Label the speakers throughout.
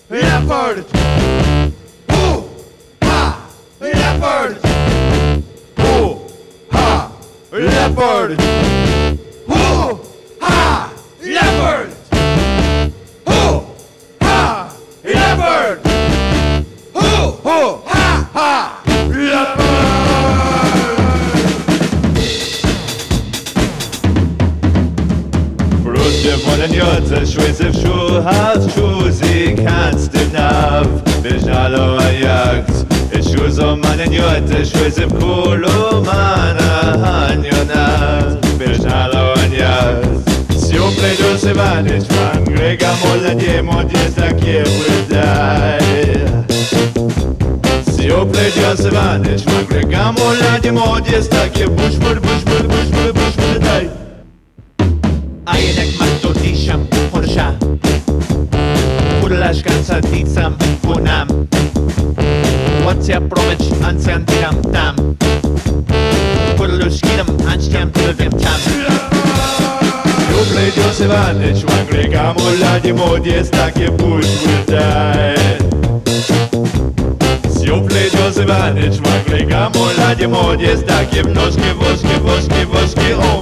Speaker 1: leopard. Hoo ha, leopard. Hoo ha, leopard. Hoo ha, leopard. Hoo ha, leopard. Hoo ha, leopard.
Speaker 2: Brudje wollen jote, schweze schu hat schu, sie kannst im Nav, bejnalo a jagt. Schu so manen jote, schweze kulo mana hanjonat, bejnalo a jagt. Сёпле до севанич, мангрега молодje, modje takie wydaj. Сёпле до севанич, mangreга молодje, modje takie bushmur, daj.
Speaker 3: Ajenek matto disham porsha Pudelash gansa ditsam punam Watsya promich ansian tiram tam Pudelush kinam anstiam tilvim tam
Speaker 2: Сёпле до севанич, mangrega молодje, modje takie bushmur, Сёпле до севанич, mangrega молодje, modje takie woski om.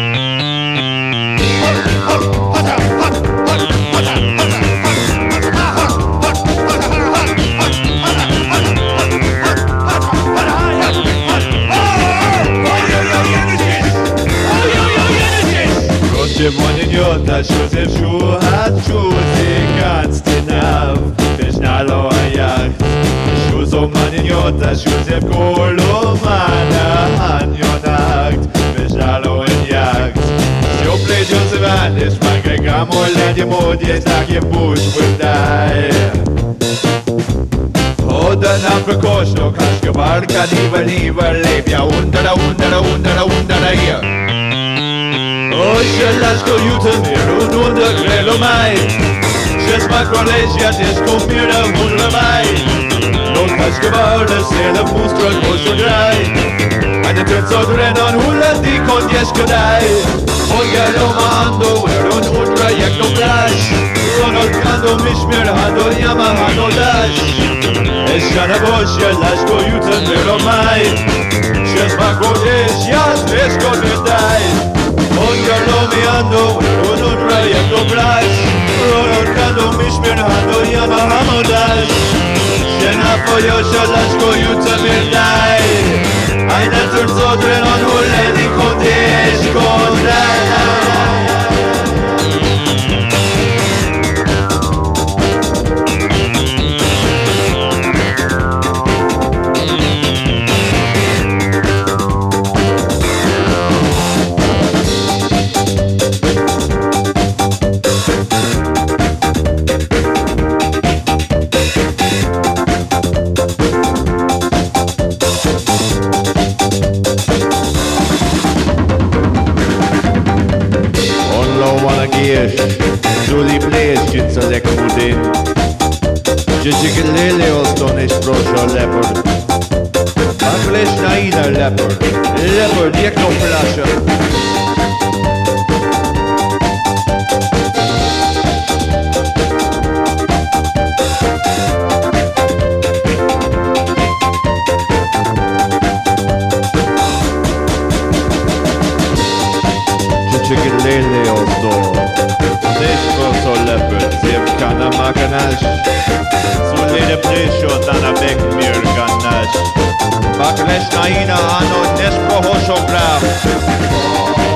Speaker 2: Money jota, schuze schu hat schuze ganz tenav, bejnalo a yacht. Schuzo money jota, schuze kolo mana hanjonagt, bejnalo a yacht. Сёпле до севанич, mangrega молодje, modje takie bush wydaj. Oder na prekoshno, kaschke barka nivel, lebja undara hier. Oye, las coyutas miran under grelo mai. Just my collegia descompiera un mai. Non cascavare se la mustra cosa drai. Eine terzo renon hulla di con 10 cadai. Oye, lo mando, un trajecto flash. Conozcando mich mir hado Yamaha dash. Es shana boshia las coyutas miran mai. Just my collegia descompiera. Oialo mi ando, un trayecto flash. Conozcando mich mir hado Yamaha dash. Shena pollo las coyutas mir dai. Eine terzo renon hulla di con 10 cadai. Du li plești să le cămudin Și ciclele o stonești proșo leopard Maglești naina leopard Leopard e că o plașă Ciclele o stonești Proso leopard, zip kana maganash Zulele presho dana bek mir ganash Baklesh naina ano nesproho shograf